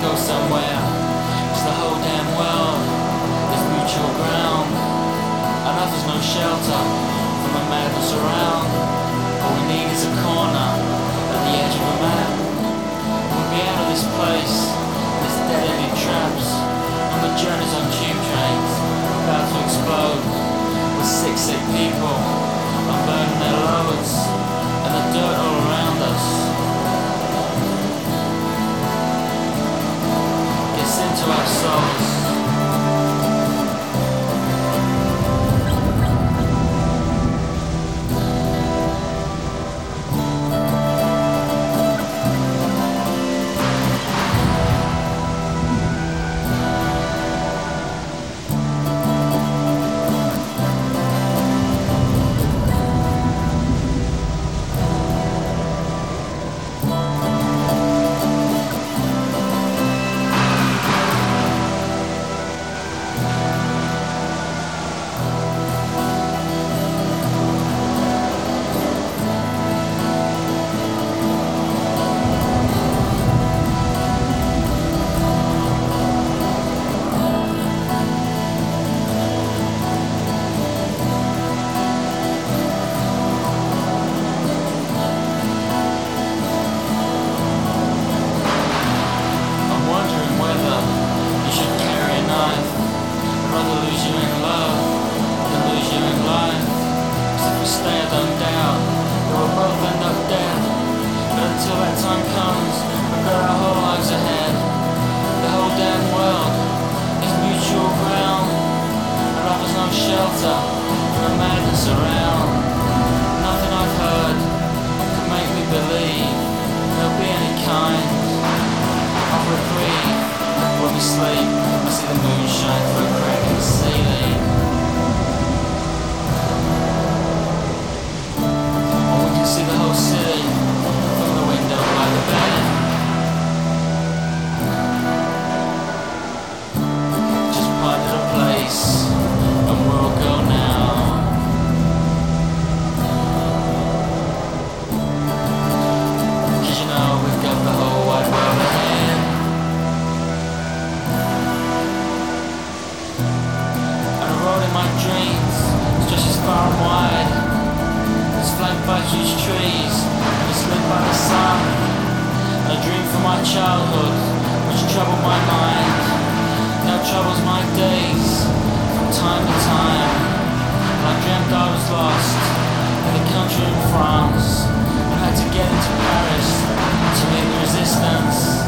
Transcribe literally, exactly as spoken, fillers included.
go somewhere, 'cause the whole damn world is mutual ground, and offers no shelter from the madness around. All we need is a corner at the edge of a map. We'll be out of this place, this dead-ended traps, and the journeys on tube trains about to explode, with sick, sick people unburdening their loads, and the dirt all around us gets into our souls. Shelter from the madness around. Nothing I've heard can make me believe there'll be any kind of reprieve. When we sleep, I see the moon shine through a crack in the ceiling, or we can see the whole city from the window by the bed. Just find a place and we'll go now. 'Cause you know we've got the whole wide world ahead. And a road in my dreams stretches far and wide. It's flanked by huge trees and it's lit by the sun. And a dream from my childhood which troubled my mind now troubles my days. Time to time, and I dreamt I was lost in the country in France, and had to get into Paris to meet the resistance.